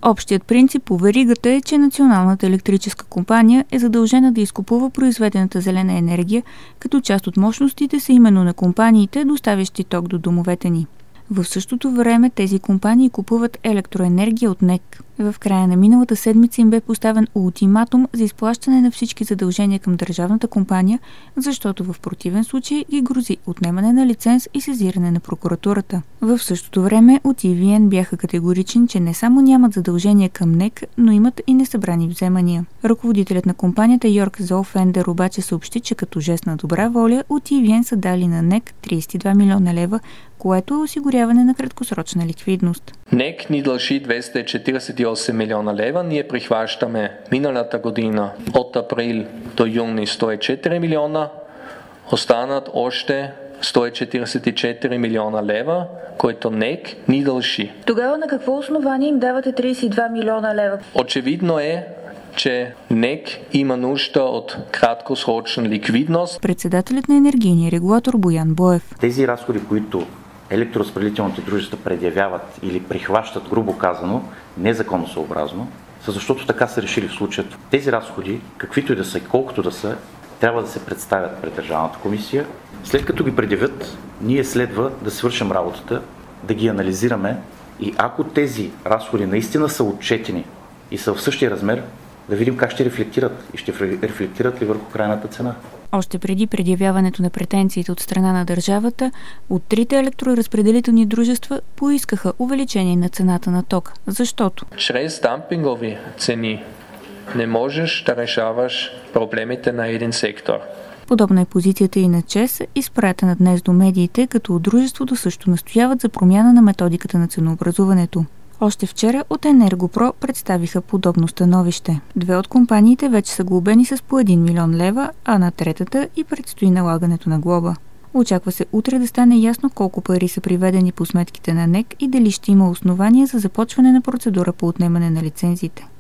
Общият принцип по веригата е, че Националната електрическа компания е задължена да изкупува произведената зелена енергия, като част от мощностите са именно на компаниите, доставящи ток до домовете ни. В същото време тези компании купуват електроенергия от НЕК. В края на миналата седмица им бе поставен ултиматум за изплащане на всички задължения към държавната компания, защото в противен случай ги грози отнемане на лиценз и сезиране на прокуратурата. В същото време от EVN бяха категорични, че не само нямат задължения към НЕК, но имат и несъбрани вземания. Ръководителят на компанията Йорк Зоуфендер обаче съобщи, че като жест на добра воля от EVN са дали на НЕК 32 милиона лева, което е осигуряване на краткосрочна ликвидност. НЕК ни дължи 248 милиона лева, ние прихващаме миналата година от април до юни 104 милиона, останат още 144 милиона лева, който НЕК ни дължи. Тогава на какво основание им давате 32 милиона лева? Очевидно е, че НЕК има нужда от краткосрочна ликвидност. Председателят на енергийния регулатор Боян Боев. Тези разходи, които електроразпределителните дружества предявяват или прихващат, грубо казано, незаконосъобразно, са защото така са решили в случая. Тези разходи, каквито и да са и колкото да са, трябва да се представят пред Държавната комисия. След като ги предявят, ние следва да свършим работата, да ги анализираме и ако тези разходи наистина са отчетени и са в същия размер, да видим как ще рефлектират и ще рефлектират ли върху крайната цена. Още преди предявяването на претенциите от страна на държавата, от трите електроразпределителни дружества поискаха увеличение на цената на ток. Защото чрез дампингови цени не можеш да решаваш проблемите на един сектор. Подобна е позицията и на ЧЕЗ, изпратена днес до медиите, като от дружеството също настояват за промяна на методиката на ценообразуването. Още вчера от Енергопро представиха подобно становище. Две от компаниите вече са глобени с по 1 милион лева, а на третата и предстои налагането на глоба. Очаква се утре да стане ясно колко пари са приведени по сметките на НЕК и дали ще има основания за започване на процедура по отнемане на лицензите.